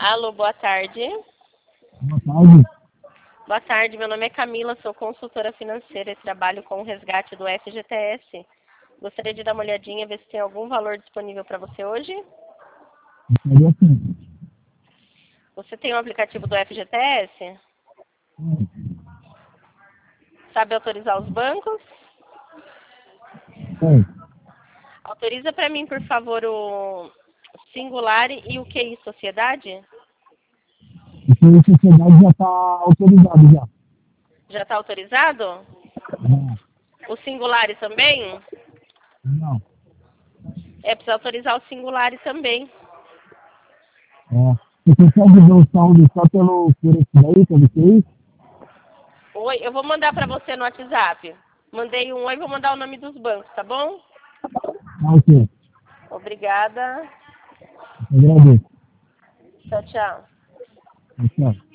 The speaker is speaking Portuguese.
Alô, boa tarde. Boa tarde. Boa tarde, meu nome é Camila, sou consultora financeira e trabalho com o resgate do FGTS. Gostaria de dar uma olhadinha, ver se tem algum valor disponível para você hoje. Gostaria sim. Você tem o aplicativo do FGTS? Sabe autorizar os bancos? Sim. Autoriza para mim, por favor, o Singular e o QI Sociedade? O Senhor Sociedade já está autorizado já. Já está autorizado? Não. O Singular também? Não. Precisa autorizar o Singular também. Você consegue ver o saldo só por esse daí, para vocês? Oi, eu vou mandar para você no WhatsApp. Mandei um oi, vou mandar o nome dos bancos, tá bom? Ok. Obrigada. Agradeço. Tchau, tchau. Tchau.